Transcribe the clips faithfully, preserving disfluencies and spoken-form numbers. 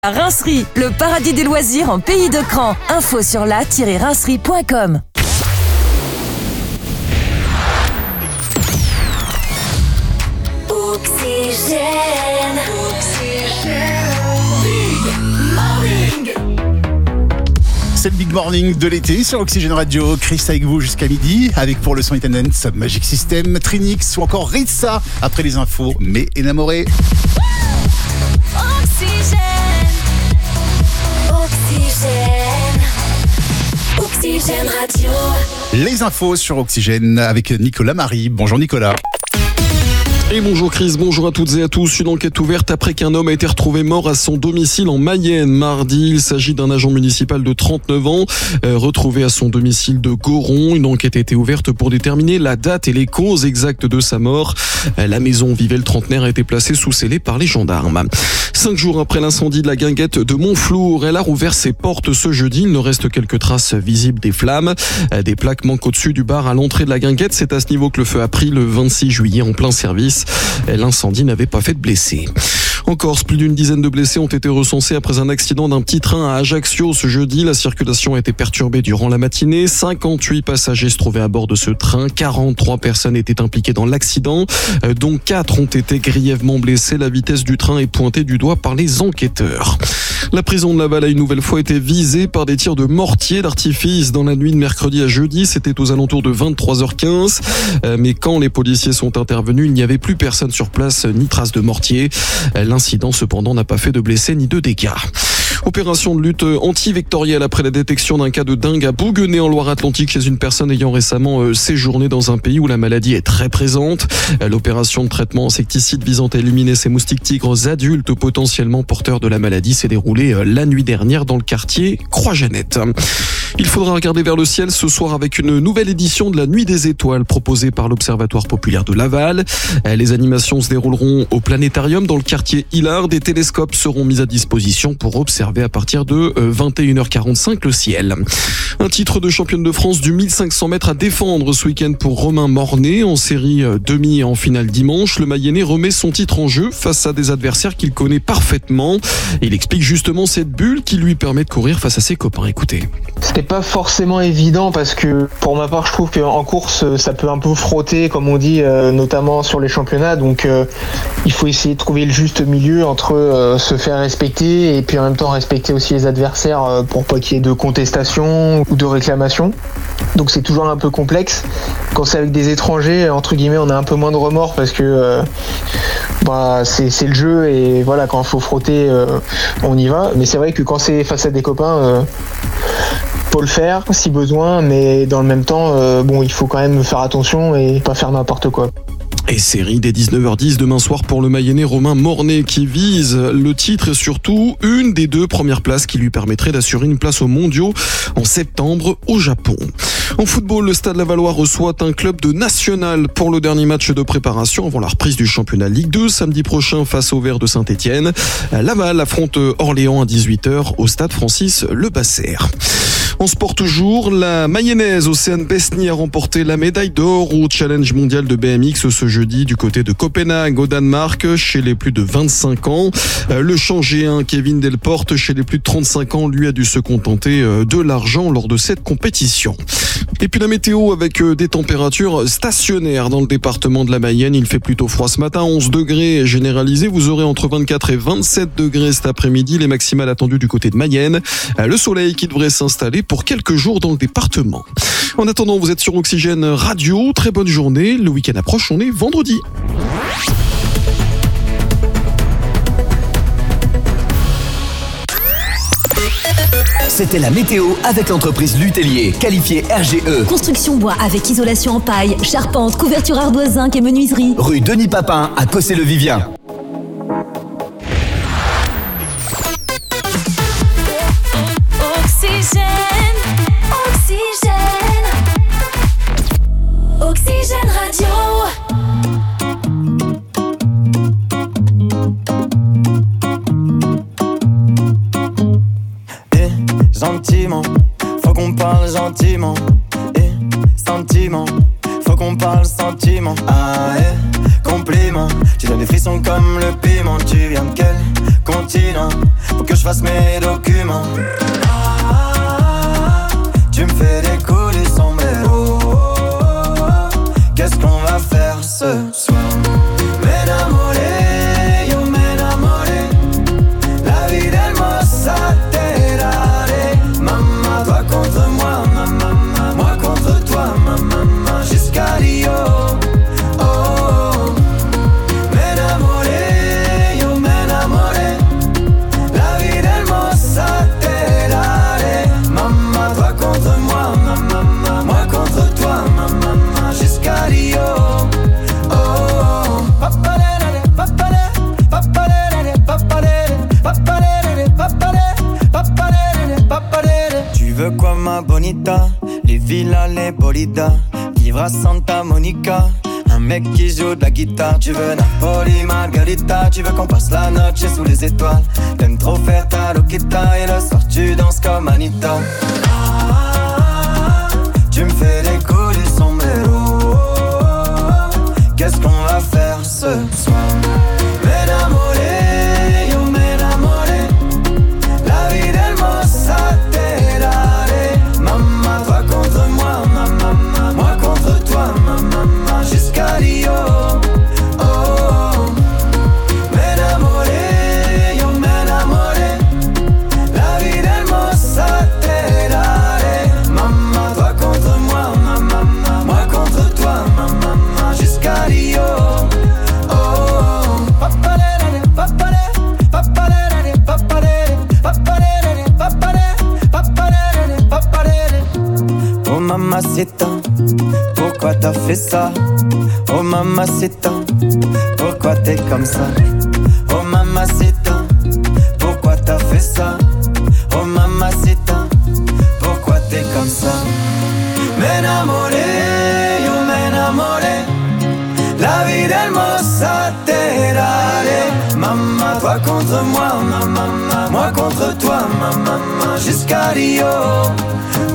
Rincerie, le paradis des loisirs en pays de Cran. Info sur la tiret rincerie point com. Oxygène. Big Morning. C'est le Big Morning de l'été sur Oxygène Radio. Chris avec vous jusqu'à midi, avec pour le son et tendance Magic System, Trinix ou encore Ritza. Après les infos, mais énamoré. Oxygène. Oxygène. Oxygène Radio. Les infos sur Oxygène avec Nicolas Marie. Bonjour Nicolas. Et bonjour Chris, bonjour à toutes et à tous. Une enquête ouverte après qu'un homme a été retrouvé mort à son domicile en Mayenne mardi. Il s'agit d'un agent municipal de trente-neuf ans euh, retrouvé à son domicile de Goron. Une enquête a été ouverte pour déterminer la date et les causes exactes de sa mort. Euh, la maison où vivait le trentenaire a été placée sous scellé par les gendarmes. Cinq jours après l'incendie de la guinguette de Montflour, elle a rouvert ses portes ce jeudi. Il ne reste quelques traces visibles des flammes. Euh, des plaques manquent au-dessus du bar à l'entrée de la guinguette. C'est à ce niveau que le feu a pris le vingt-six juillet en plein service. L'incendie n'avait pas fait de blessés. En Corse, plus d'une dizaine de blessés ont été recensés après un accident d'un petit train à Ajaccio ce jeudi. La circulation a été perturbée durant la matinée. cinquante-huit passagers se trouvaient à bord de ce train. quarante-trois personnes étaient impliquées dans l'accident, dont quatre ont été grièvement blessés. La vitesse du train est pointée du doigt par les enquêteurs. La prison de Laval a une nouvelle fois été visée par des tirs de mortier d'artifice dans la nuit de mercredi à jeudi. C'était aux alentours de vingt-trois heures quinze. Mais quand les policiers sont intervenus, il n'y avait plus personne sur place, ni trace de mortier. L'incident, cependant, n'a pas fait de blessés ni de dégâts. Opération de lutte anti-vectorielle après la détection d'un cas de dengue à Bouguenais en Loire-Atlantique chez une personne ayant récemment séjourné dans un pays où la maladie est très présente. L'opération de traitement insecticide visant à éliminer ces moustiques tigres adultes potentiellement porteurs de la maladie s'est déroulée la nuit dernière dans le quartier Croix-Jeannette. Il faudra regarder vers le ciel ce soir avec une nouvelle édition de la Nuit des Étoiles proposée par l'Observatoire populaire de Laval. Les animations se dérouleront au planétarium dans le quartier Hillard. Des télescopes seront mis à disposition pour observer à partir de vingt et une heures quarante-cinq le ciel. Un titre de championne de France du mille cinq cents mètres à défendre ce week-end pour Romain Mornet. En série demi et en finale dimanche, le Mayennais remet son titre en jeu face à des adversaires qu'il connaît parfaitement. Il explique justement cette bulle qui lui permet de courir face à ses copains. Écoutez. C'était pas forcément évident parce que pour ma part je trouve qu'en course ça peut un peu frotter comme on dit, euh, notamment sur les championnats, donc euh, il faut essayer de trouver le juste milieu entre euh, se faire respecter et puis en même temps respecter aussi les adversaires euh, pour pas qu'il y ait de contestation ou de réclamation. Donc c'est toujours un peu complexe. Quand c'est avec des étrangers, entre guillemets, on a un peu moins de remords parce que euh, bah, c'est, c'est le jeu et voilà, quand il faut frotter, euh, on y va. Mais c'est vrai que quand c'est face à des copains, euh, faut le faire si besoin, mais dans le même temps, euh, bon, il faut quand même faire attention et pas faire n'importe quoi. Et série dès dix-neuf heures dix demain soir pour le Mayennais Romain Mornet qui vise le titre et surtout une des deux premières places qui lui permettrait d'assurer une place aux mondiaux en septembre au Japon. En football, le Stade Lavallois reçoit un club de national pour le dernier match de préparation avant la reprise du championnat Ligue deux samedi prochain face aux Verts de Saint-Étienne. Laval affronte Orléans à dix-huit heures au Stade Francis Le Basser. En sport toujours, la Mayonnaise Océane Besny a remporté la médaille d'or au Challenge mondial de B M X ce jeudi du côté de Copenhague au Danemark chez les plus de vingt-cinq ans. Le Changéen Kevin Delporte chez les plus de trente-cinq ans lui a dû se contenter de l'argent lors de cette compétition. Et puis la météo avec des températures stationnaires dans le département de la Mayenne. Il fait plutôt froid ce matin, onze degrés généralisés. Vous aurez entre vingt-quatre et vingt-sept degrés cet après-midi. Les maximales attendues du côté de Mayenne. Le soleil qui devrait s'installer pour quelques jours dans le département. En attendant, vous êtes sur Oxygène Radio. Très bonne journée. Le week-end approche, on est vendredi. C'était la météo avec l'entreprise Lutellier, qualifiée R G E. Construction bois avec isolation en paille, charpente, couverture ardoise zinc et menuiserie. Rue Denis Papin à Cossé-le-Vivien. Oxygène, Oxygène, Oxygène Radio. Gentiment, faut qu'on parle gentiment. Et sentiment, faut qu'on parle sentiment. Ah, eh, compliment, tu donnes des frissons comme le piment. Tu viens de quel continent pour que je fasse mes documents. Ah, tu me fais décoller son mélo. Qu'est-ce qu'on va faire ce soir? M'enamoré, yo m'enamoré. La vie del mossa terare. Maman, toi contre moi, maman, moi contre toi, maman, jusqu'à Rio. Oh, m'enamoré, yo m'enamoré. La vie del mossa terare. Maman, toi contre moi, maman, moi contre toi, maman, jusqu'à Rio. Tu veux quoi ma bonita? Les villas, les bolidas, vivre à Santa Monica. Un mec qui joue de la guitare. Tu veux Napoli, Margarita. Tu veux qu'on passe la noche sous les étoiles. T'aimes trop faire ta loquita. Et le soir tu danses comme Anita. Ah, tu me fais décoller son mélo. Qu'est-ce qu'on va faire ce soir? M'enamoré, yo m'enamoré. La vie del mossa terare. Maman, toi contre moi, maman, moi contre toi, maman, jusqu'à Rio. Oh, m'enamoré, yo m'enamoré. La vie del mossa terare. Maman, toi contre moi, maman, moi contre toi, maman, jusqu'à Rio. Oh mamacita, pourquoi t'as fait ça? Oh mamacita, pourquoi t'es comme ça? Oh mamacita, pourquoi t'as fait ça? Oh mamacita, pourquoi t'es comme ça? M'enamoré, yo m'enamoré. La vie del mossa terare. Maman, toi contre moi, maman, moi contre toi, maman, jusqu'à Rio. Oh,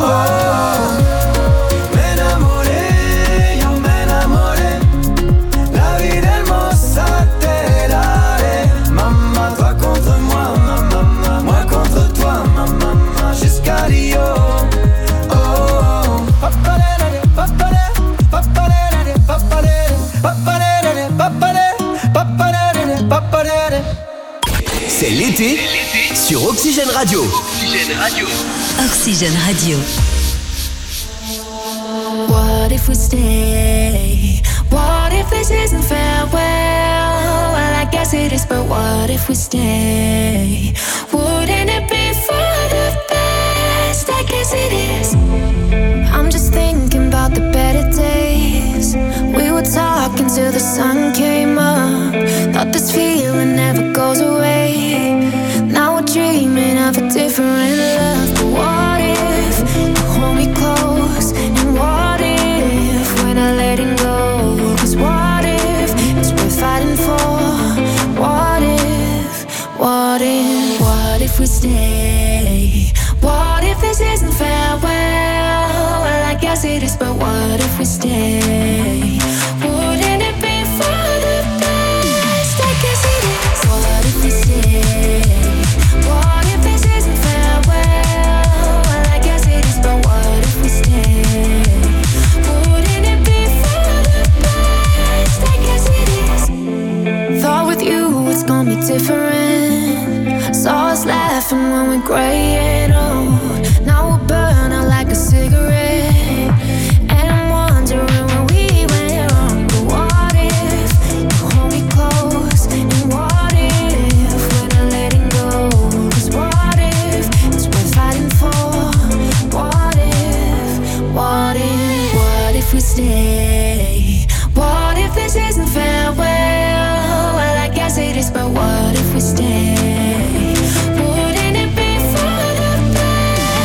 m'enamoré, yo m'enamoré. La vie del mossa terare. Maman, toi contre moi, maman, moi contre toi, maman, jusqu'à Rio. Oh, papalere, papalere, papalere, papalere, papalere, papalere, papalere, papalere. C'est l'été sur Oxygène Radio. Oxygène Radio. Oxygène Radio. What if we stay? What if this isn't farewell? Well, I guess it is, but what if we stay? Wouldn't it be for the best? I guess it is. I'm just thinking about the better days. We were talking till the sun came up. Thought this feeling never goes away. Now we're dreaming of a different love. But what if you hold me close? And what if when I let it go? Cause what if it's worth fighting for? What if, what if, what if we stay? What if this isn't farewell? Well, I guess it is, but what if we stay? Wouldn't it be for the best? I guess it is. What if we stay? What if this isn't farewell? Well, I guess it is, but what if we stay? Wouldn't it be for the best? I guess it is. Thought with you it's gonna be different. Saw us laughing when we're graying old. Now we'll burn out like a cigarette. And I'm wondering where we went wrong. But what if you hold me close? And what if when I let it go? Cause what if it's worth fighting for? What if, what if, what if we stay? What if this isn't farewell? Well, I guess it is, but what if we stay? Wouldn't it be for the best?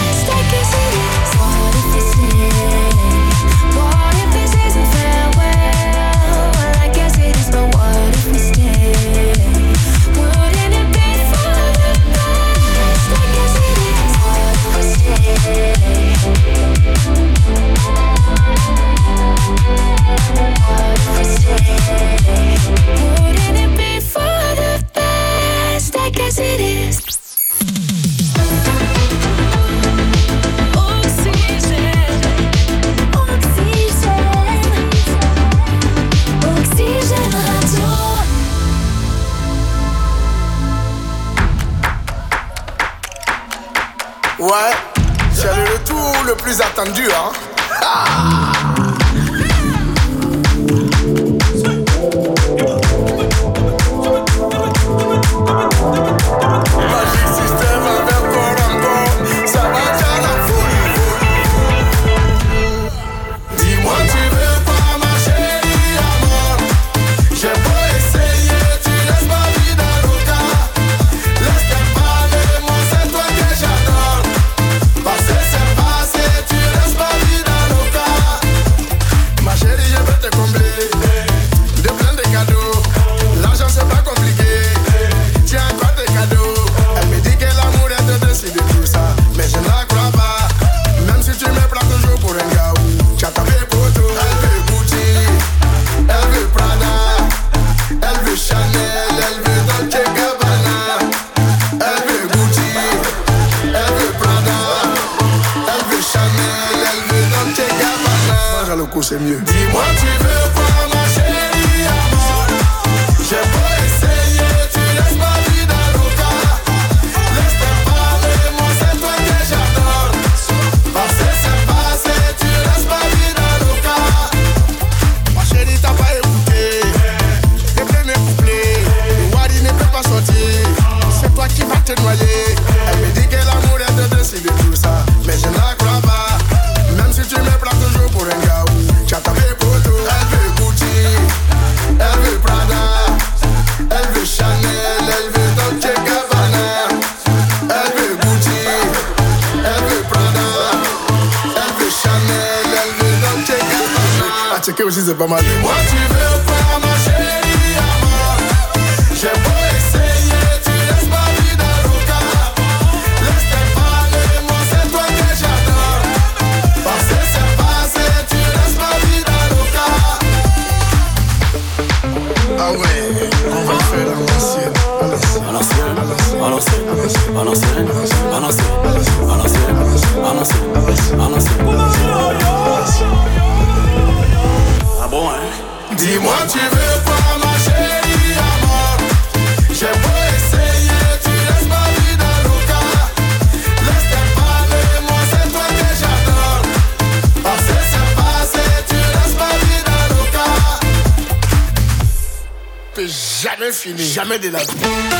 Ouais, c'est le retour le plus attendu, hein. Ah. Magic System avec Corango, ça va déjà la folie. Dis-moi tu veux pas ma chérie amor. J'ai beau essayer, tu laisses ma vie dans le cas. Laisse-moi parler, moi c'est toi que j'adore. Passé c'est passé, tu laisses ma vie dans le cas. Ma chérie je veux te combler de plein de cadeaux. L'argent c'est pas compliqué. Tiens quoi tes cadeaux. Elle me dit que l'amour est de décider tout ça, mais je ne la crois pas. Même si tu me prends toujours pour un gars, tu as tapé pour tout. Elle veut Gucci, elle veut Prada, elle veut Chanel, elle veut Dolce Gabbana. Elle veut Gucci, elle veut Prada, elle veut Chanel, elle veut Dolce Gabbana. Mange le coup c'est mieux. Dis-moi tu veux quoi ma chérie amor. J'ai beau essayer, tu laisses ma vie dans le cas. Laisse-moi parler, moi c'est toi que j'adore. Passé c'est passé, tu laisses ma vie dans le cas. Ma chérie t'as pas écouté les premiers couplets. Le Wadi ne peut pas sortir, c'est toi qui vas te noyer. Elle me dit que l'amour est de décider tout ça, mais je ne la crois pas. Même si tu me prends toujours pour un gars, tu as tapé pour tout. Elle veut Gucci, elle veut Prada, elle veut Chanel, elle veut Dolce Gabbana. Elle veut Gucci, elle veut Prada, elle veut Chanel, elle veut Dolce Gabbana. À checker aussi c'est pas mal. Moi tu veux pas ma chérie amor. J'ai beau essayer, tu laisses ma vie dans le cas. Laisse-moi parler, moi c'est toi que j'adore. Passé c'est passé, tu laisses ma vie dans le cas. Ah ouais, on va le faire à l'ancienne. À l'ancienne, à l'ancienne, à l'ancienne, à l'ancienne, à l'ancienne, à l'ancienne, à l'ancienne. Ah bon hein? Dis-moi tu veux pas ma chérie amor. J'ai beau essayer, tu laisses ma vie dans le cas. Laisse-moi parler, moi c'est toi que j'adore. Passé c'est passé, tu laisses ma vie dans le cas. T'es jamais fini, jamais de la vie.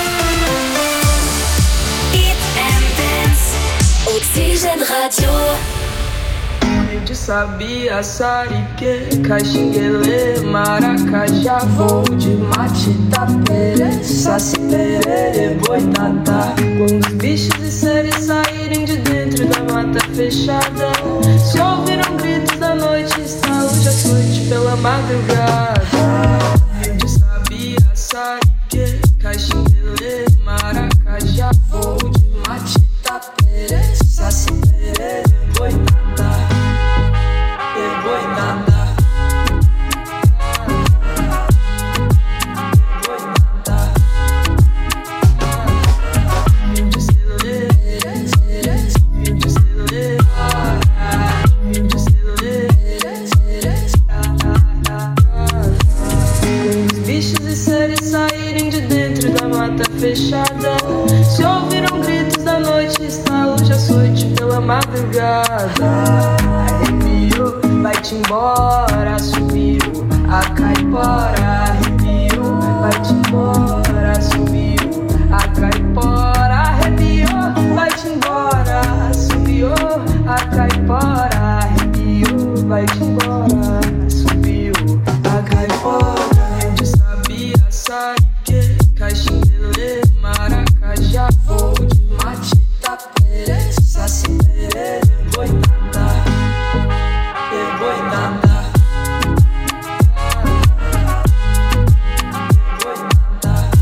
Hit and Dance, Oxygène Radio. De sabia, sarique, caxinguele, maracajá, voo de mate, tapere, saci, perere, boitatá. Quando os bichos e seres saírem de dentro da mata fechada, se ouviram gritos da noite, estalos de açoite pela madrugada. De sabia, sarique, caxinguele, maracajá, voo de mate, tapere, saci, perere, boitatá. Fechada, se ouviram gritos da noite, estalos de açoite pela madrugada. Arrepiou, vai-te embora, subiu a caipora. Arrepiou, vai-te embora, subiu a caipora. Arrepiou, vai-te embora, subiu a caipora. Arrepiou, vai-te embora, subiu a caipora. De sabia, sarique, caxinguele, maracajá, voo de mate, tapere, saci, perere, boitatá, e boitatá, boitatá.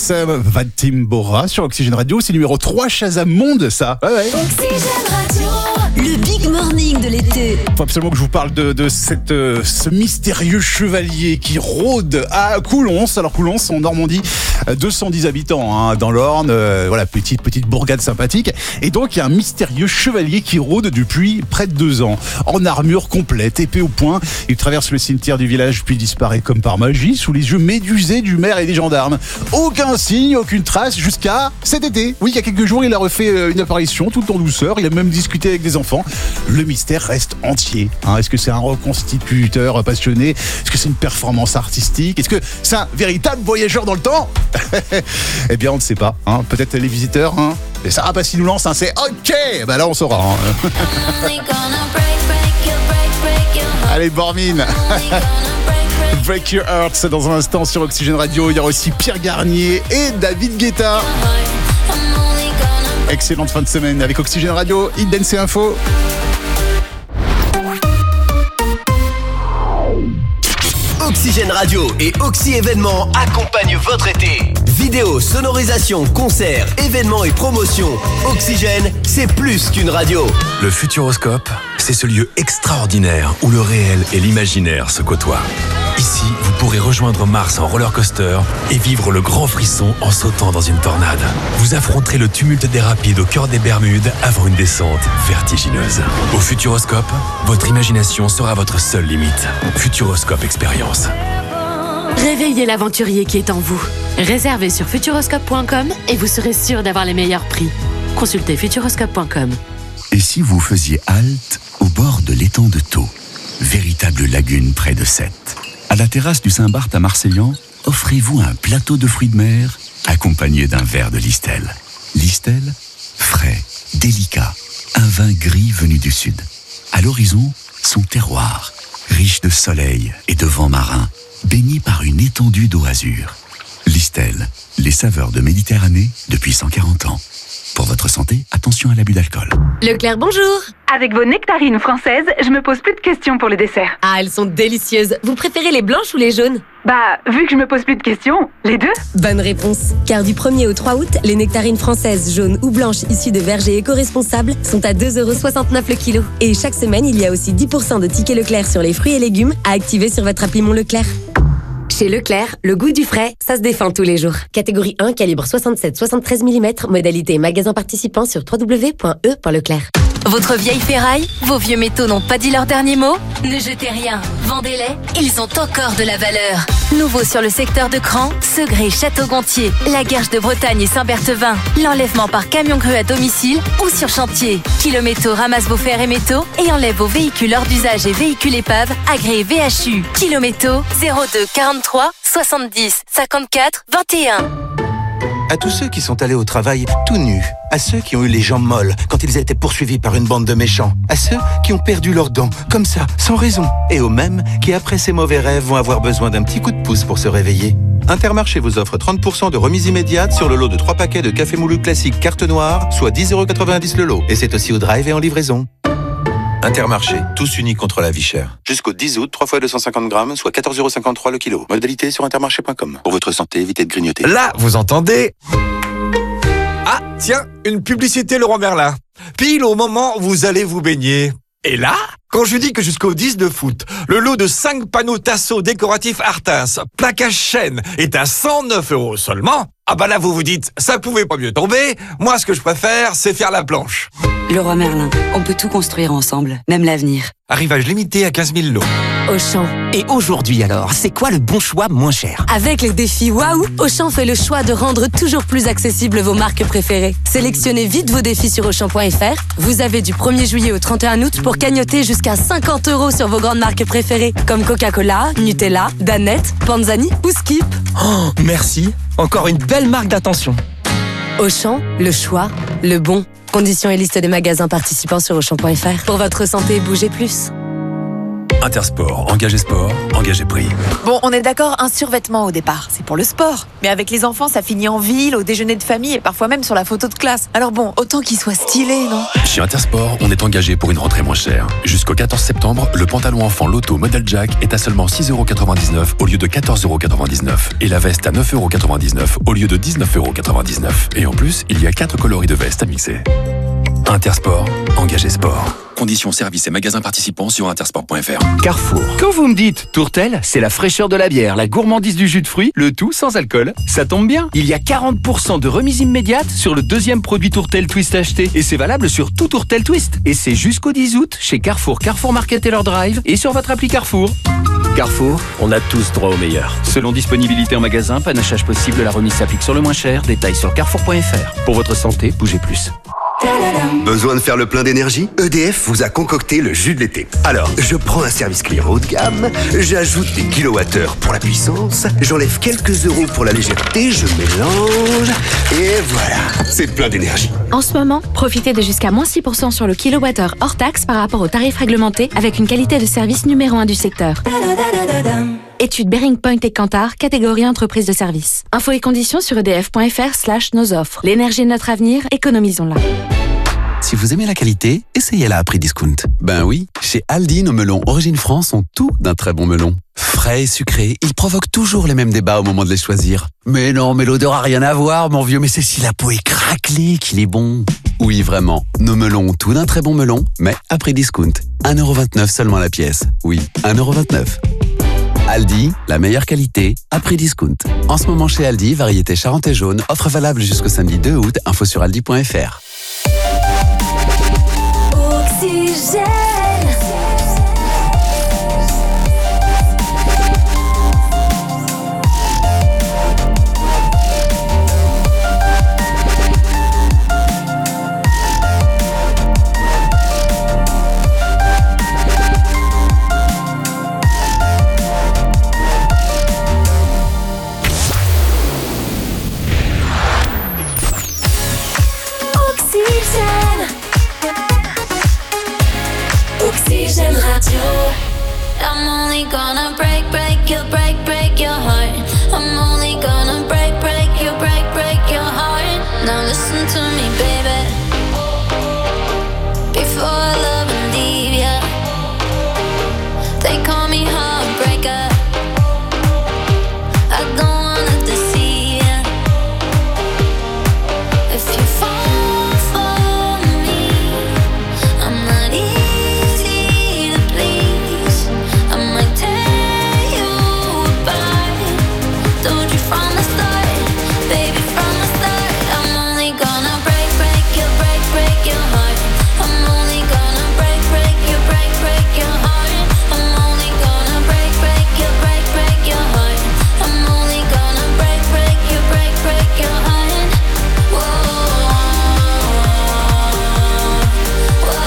Sam Vatimbora sur Oxygène Radio. C'est numéro trois Shazam Monde, ça. Ouais, ouais. Oxygène Radio, le Big Morning de l'été. Faut absolument que je vous parle de, de cette, euh, ce mystérieux chevalier qui rôde à Coulons. Alors Coulons, en Normandie, deux cent dix habitants hein, dans l'Orne. Euh, voilà, petite petite bourgade sympathique. Et donc il y a un mystérieux chevalier qui rôde depuis près de deux ans, en armure complète, épée au poing. Il traverse le cimetière du village puis disparaît comme par magie sous les yeux médusés du maire et des gendarmes. Aucun signe, aucune trace jusqu'à cet été. Oui, il y a quelques jours, il a refait une apparition tout en douceur. Il a même discuté avec des enfants. Le mystère reste entier. Hein. Est-ce que c'est un reconstituteur passionné? Est-ce que c'est une performance artistique? Est-ce que c'est un véritable voyageur dans le temps? Eh bien, on ne sait pas. Hein. Peut-être les visiteurs. Hein. Et Sarah Passy nous lance, hein, c'est OK. Bah là, on saura. Hein. Allez, Bormine. Break Your Heart, c'est dans un instant sur Oxygène Radio. Il y aura aussi Pierre Garnier et David Guetta. Excellente fin de semaine avec Oxygène Radio, Hit Dance et Info. Oxygène Radio et Oxy Événements accompagnent votre été. Vidéo, sonorisation, concerts, événements et promotions. Oxygène, c'est plus qu'une radio. Le Futuroscope, c'est ce lieu extraordinaire où le réel et l'imaginaire se côtoient. Ici, vous pourrez rejoindre Mars en roller coaster et vivre le grand frisson en sautant dans une tornade. Vous affronterez le tumulte des rapides au cœur des Bermudes avant une descente vertigineuse. Au Futuroscope, votre imagination sera votre seule limite. Futuroscope Expérience. Réveillez l'aventurier qui est en vous. Réservez sur futuroscope point com et vous serez sûr d'avoir les meilleurs prix. Consultez futuroscope point com. Et si vous faisiez halte au bord de l'étang de Thau, véritable lagune près de Sète? À la terrasse du Saint-Barth à Marseillan, offrez-vous un plateau de fruits de mer accompagné d'un verre de Listel. Listel, frais, délicat, un vin gris venu du sud. À l'horizon, son terroir, riche de soleil et de vent marin, baigné par une étendue d'eau azur. Listel, les saveurs de Méditerranée depuis cent quarante ans. Pour votre santé, attention à l'abus d'alcool. Leclerc, bonjour. Avec vos nectarines françaises, je me pose plus de questions pour les desserts. Ah, elles sont délicieuses. Vous préférez les blanches ou les jaunes? Bah, vu que je me pose plus de questions, les deux. Bonne réponse. Car du premier au trois août, les nectarines françaises, jaunes ou blanches issues de vergers éco-responsables sont à deux euros soixante-neuf le kilo. Et chaque semaine, il y a aussi dix pour cent de tickets Leclerc sur les fruits et légumes à activer sur votre appli Mon Leclerc. Chez Leclerc, le goût du frais, ça se défend tous les jours. Catégorie un, calibre soixante-sept soixante-treize millimètres, modalité magasin participant sur w w w point e point leclerc. Votre vieille ferraille, vos vieux métaux n'ont pas dit leur dernier mot? Ne jetez rien, vendez-les, ils ont encore de la valeur. Nouveau sur le secteur de Cran, Segré, Château-Gontier, la Guerche de Bretagne et Saint-Berthevin. L'enlèvement par camion cru à domicile ou sur chantier. Kilométaux ramasse vos fers et métaux et enlève vos véhicules hors d'usage et véhicules épaves agréés V H U. Kilométaux zéro deux quarante-trois soixante-dix cinquante-quatre vingt et un. À tous ceux qui sont allés au travail tout nus, à ceux qui ont eu les jambes molles quand ils étaient poursuivis par une bande de méchants, à ceux qui ont perdu leurs dents, comme ça, sans raison, et aux mêmes qui, après ces mauvais rêves, vont avoir besoin d'un petit coup de pouce pour se réveiller. Intermarché vous offre trente pour cent de remise immédiate sur le lot de trois paquets de café moulu classique carte noire, soit dix euros quatre-vingt-dix le lot. Et c'est aussi au drive et en livraison. Intermarché, tous unis contre la vie chère. Jusqu'au dix août, trois fois deux cent cinquante grammes, soit quatorze euros cinquante-trois le kilo. Modalité sur intermarché point com. Pour votre santé, évitez de grignoter. Là, vous entendez? Ah, tiens, une publicité Leroy Merlin. Pile au moment où vous allez vous baigner. Et là, quand je dis que jusqu'au dix de foot, le lot de cinq panneaux Tasso décoratifs Artas, plaquage chaîne, est à cent neuf euros seulement, ah bah là vous vous dites, ça pouvait pas mieux tomber, moi ce que je préfère, c'est faire la planche. Leroy Merlin, on peut tout construire ensemble, même l'avenir. Arrivage limité à quinze mille lots. Auchan. Et aujourd'hui alors, c'est quoi le bon choix moins cher? Avec les défis Waouh, Auchan fait le choix de rendre toujours plus accessibles vos marques préférées. Sélectionnez vite vos défis sur auchan point f r. Vous avez du premier juillet au trente et un août pour cagnotter jusqu'à cinquante euros sur vos grandes marques préférées, comme Coca-Cola, Nutella, Danette, Panzani ou Skip. Oh, merci. Encore une belle marque d'attention. Auchan, le choix, le bon. Conditions et liste des magasins participants sur auchan point f r. Pour votre santé, bougez plus. Intersport, engagé sport, engagé prix. Bon, on est d'accord, un survêtement au départ, c'est pour le sport. Mais avec les enfants, ça finit en ville, au déjeuner de famille et parfois même sur la photo de classe. Alors bon, autant qu'il soit stylé, non ? Chez Intersport, on est engagé pour une rentrée moins chère. Jusqu'au quatorze septembre, le pantalon enfant Lotto modèle Jack est à seulement six euros quatre-vingt-dix-neuf au lieu de quatorze euros quatre-vingt-dix-neuf. Et la veste à neuf euros quatre-vingt-dix-neuf au lieu de dix-neuf euros quatre-vingt-dix-neuf. Et en plus, il y a quatre coloris de veste à mixer. Intersport, engagé sport. Conditions, services et magasins participants sur intersport point f r. Carrefour. Quand vous me dites Tourtel, c'est la fraîcheur de la bière, la gourmandise du jus de fruits, le tout sans alcool. Ça tombe bien. Il y a quarante pour cent de remise immédiate sur le deuxième produit Tourtel Twist acheté. Et c'est valable sur tout Tourtel Twist. Et c'est jusqu'au dix août chez Carrefour, Carrefour Market et leur drive et sur votre appli Carrefour. Carrefour, on a tous droit au meilleur. Selon disponibilité en magasin, panachage possible, la remise s'applique sur le moins cher. Détails sur carrefour point f r. Pour votre santé, bougez plus. Besoin de faire le plein d'énergie ? E D F vous a concocté le jus de l'été. Alors, je prends un service client haut de gamme, j'ajoute des kilowattheures pour la puissance, j'enlève quelques euros pour la légèreté, je mélange, et voilà, c'est plein d'énergie. En ce moment, profitez de jusqu'à moins six pour cent sur le kilowattheure hors taxe par rapport au tarif réglementé avec une qualité de service numéro un du secteur. Étude Bearing Point et Kantar, catégorie entreprise de service. Infos et conditions sur edf point f r slash nos offres. L'énergie est notre avenir, économisons-la. Si vous aimez la qualité, essayez-la à prix discount. Ben oui, chez Aldi, nos melons Origine France ont tout d'un très bon melon. Frais et sucrés, ils provoquent toujours les mêmes débats au moment de les choisir. Mais non, mais l'odeur a rien à voir, mon vieux, mais c'est si la peau est craquelée qu'il est bon. Oui, vraiment, nos melons ont tout d'un très bon melon, mais à prix discount. un euro vingt-neuf seulement la pièce. Oui, un euro vingt-neuf. Aldi, la meilleure qualité, à prix discount. En ce moment chez Aldi, variété Charente et jaune, offre valable jusqu'au samedi deux août, info sur aldi point f r. Oxygène. Oxygène Radio. I'm only gonna break, break you, break, break your heart. I'm only gonna break, break you, break, break your heart. Now listen to me, baby. Before I love and leave ya, they call me heartbreaker. I don't wanna deceive ya. If you fall for me, I'm not easy to please. I might tear you apart. Told you from the start, baby, from the start. I'm only gonna break, break you, break, break your heart. I'm only gonna break, break you, break, break your heart. I'm only gonna break, break you, break, break your heart. I'm only gonna break, break you, break, break your heart. Whoa, whoa.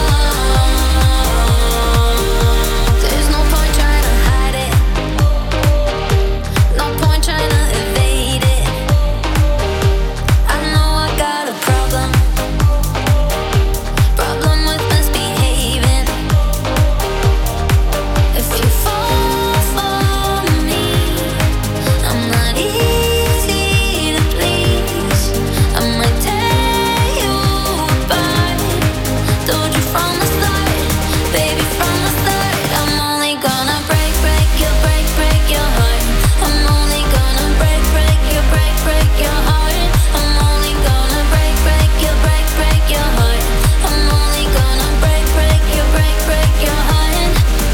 There's no point trying to hide it. No point trying to evade it. I know I got a problem. Problem with misbehaving. If you fall for me, I'm not easy to please. I might tear you apart. Told you from the start, baby, from the start. I'm only gonna break, break you, break, break your heart. I'm only gonna break, break you, break, break your heart. I'm only gonna break, break you, break, break your heart. I'm only gonna break, break you, break, break your heart.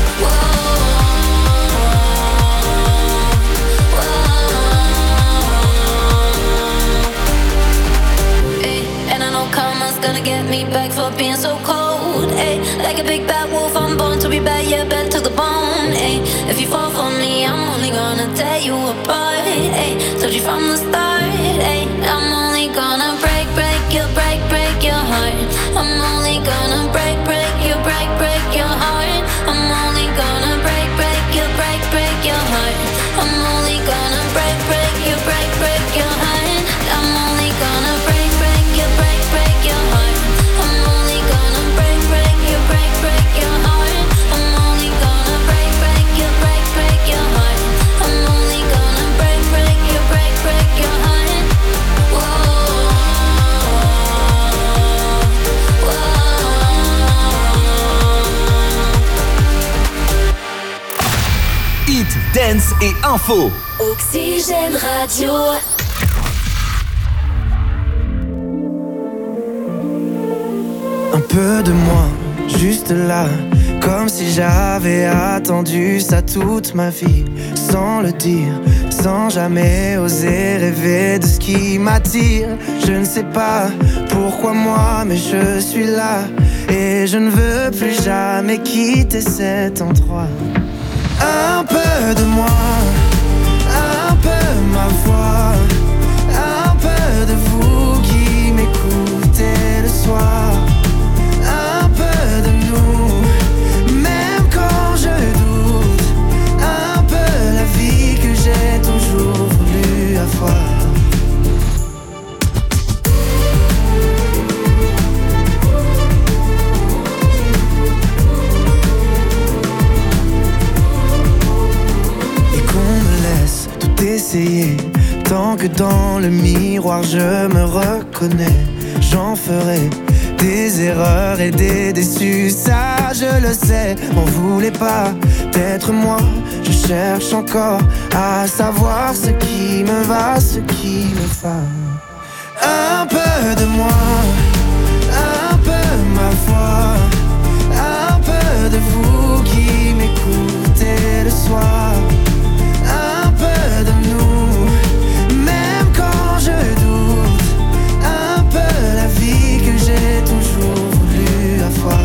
Ay, and I know karma's gonna get me back for being so cold. Ay, like a big bad wolf, I'm born to be bad, yeah, bad to the bone. Ay, if you fall for me, I'm only gonna tear you apart. Ay, told you from the start. Ay, I'm only gonna break, break you, break, break your heart. I'm only gonna break, break you, break, break your heart. I'm only gonna break, break you, break, break your heart. I'm only gonna break, break you, break, break your heart. I'm only gonna break, break you, break, break your heart. I'm only gonna break, break you, break, break your heart. I'm only gonna break, dance et info. Oxygène Radio. Un peu de moi, juste là, comme si j'avais attendu ça toute ma vie, sans le dire, sans jamais oser rêver de ce qui m'attire. Je ne sais pas pourquoi moi, mais je suis là, et je ne veux plus jamais quitter cet endroit. Un peu de moi, un peu ma voix, un peu de vous qui m'écoutez le soir. Un peu de nous, même quand je doute. Un peu la vie que j'ai toujours voulu avoir. Et qu'on me laisse tout essayer, tant que dans le miroir je me reconnais. J'en ferai des erreurs et des déçus, ça je le sais. On voulait pas d'être moi, je cherche encore à savoir ce qui me va, ce qui me va. Un peu de moi, un peu ma voix, un peu de vous qui m'écoutez le soir. Un peu de nous, même quand je doute. Un peu la vie que j'ai toujours voulu avoir.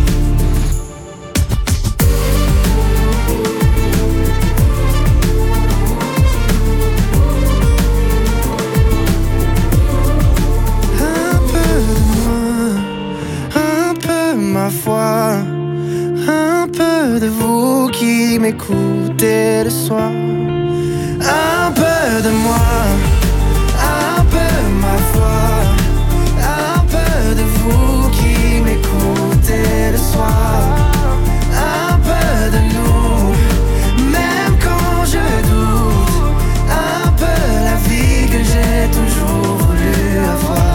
Un peu de moi, un peu ma foi, un peu de vous qui m'écoutez le soir. Un peu de moi, un peu ma foi, un peu de vous qui m'écoutez le soir. Un peu de nous, même quand je doute. Un peu la vie que j'ai toujours voulu avoir.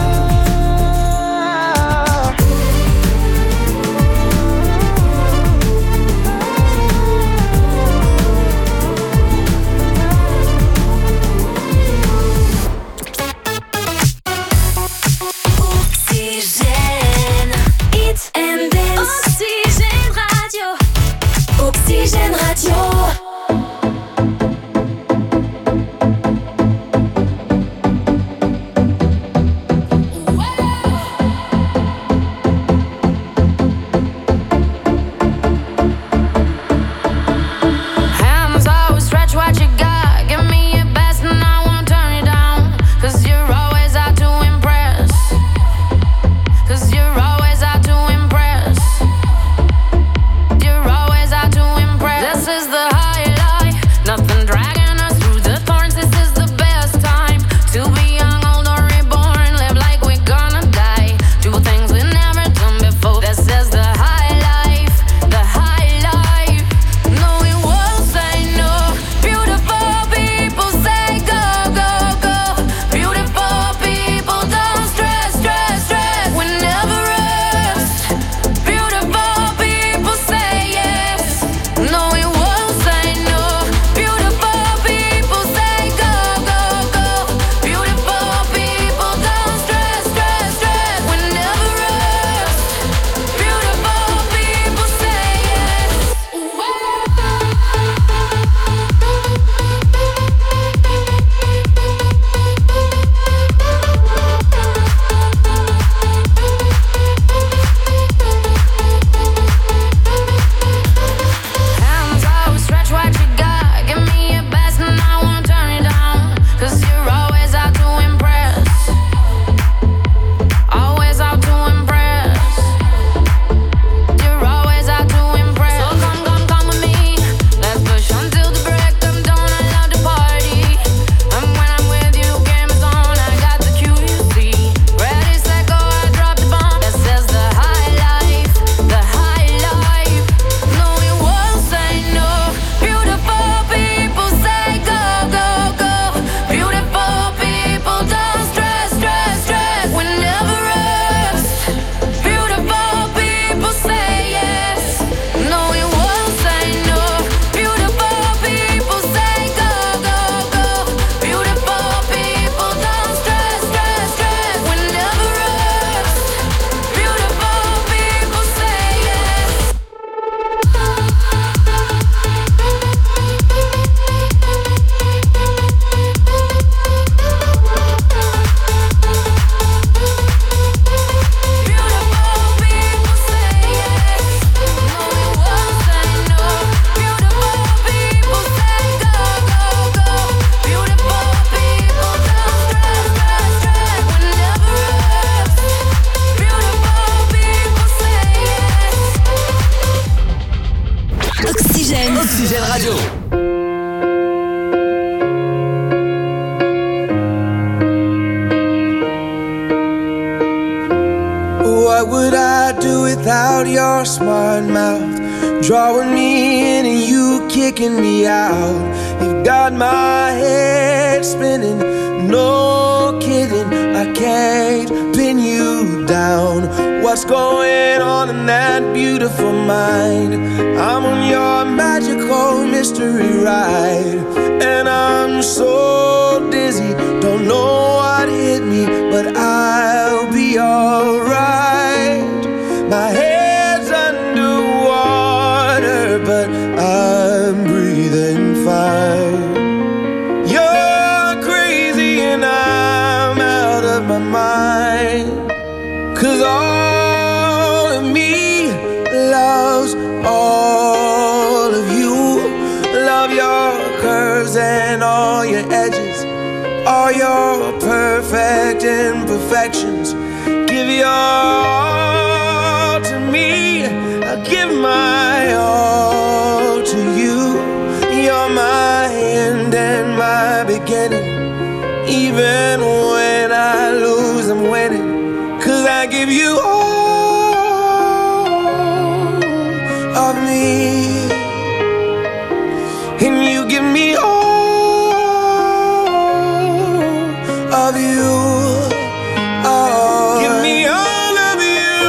What would I do without your smart mouth? Drawing me in and you kicking me out. You've got my head spinning, no kidding. I can't pin you down. What's going on in that beautiful mind? I'm on your magical mystery ride, and I'm so dizzy, don't know what hit me, but I'll be alright. My head's underwater, but I'm breathing fine. You're crazy and I'm out of my mind, 'cause all of me loves all of you. Love your curves and all your edges, all your perfect imperfections. Give your all to me, I'll give my all to you. You're my end and my beginning. Even when I lose, I'm winning, 'cause I give you all of me, and you give me all of you. Oh, give me all of you.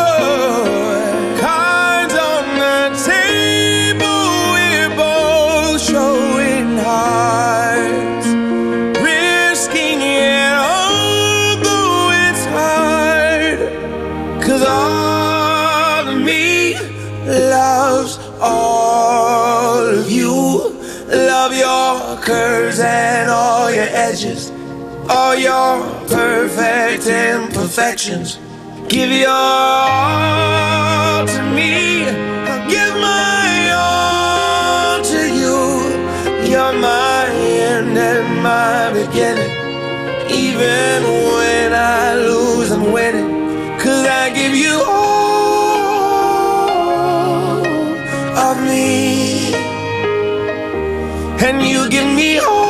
Cards on the table, we're both showing hearts, risking it although it's hard, 'cause all of me loves all of you. Love your curves and all your edges, all your perfect imperfections. Give your all to me, I'll give my all to you. You're my end and my beginning. Even when I lose, I'm winning, 'cause I give you all of me, and you give me all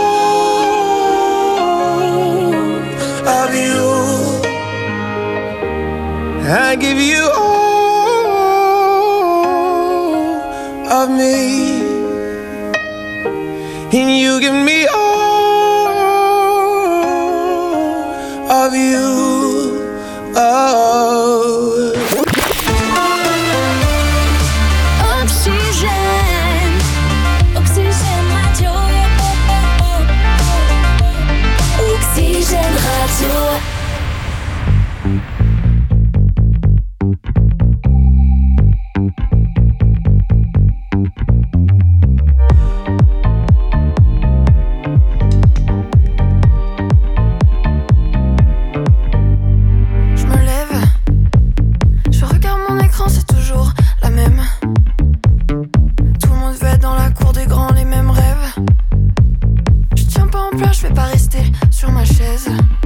of you. I give you all of me, and you give me all of you. Oh. Oxygène, Oxygène Radio. Oxygène Radio. Je me lève, je regarde mon écran, c'est toujours la même. Tout le monde veut être dans la cour des grands, les mêmes rêves. Je tiens pas en place, je vais pas rester sur ma chaise.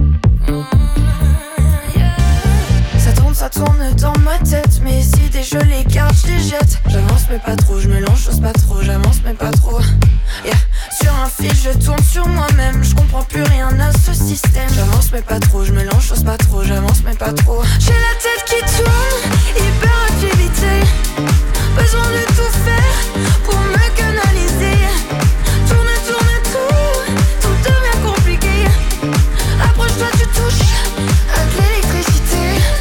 Ça tourne, ça tourne dans ma tête, mes idées je les garde, je les jette. J'avance mais pas trop, je mélange, j'ose pas trop, j'avance mais pas trop. Yeah. Sur un fil, je tourne sur moi-même, je comprends plus rien à ce système. J'avance mais pas trop, je mélange, j'ose pas trop, j'avance mais pas trop. J'ai la tête qui tourne, hyperactivité, besoin de tout faire pour me canaliser. Tourne, tourne tout, tout devient compliqué. Approche-toi, tu touches à de l'électricité.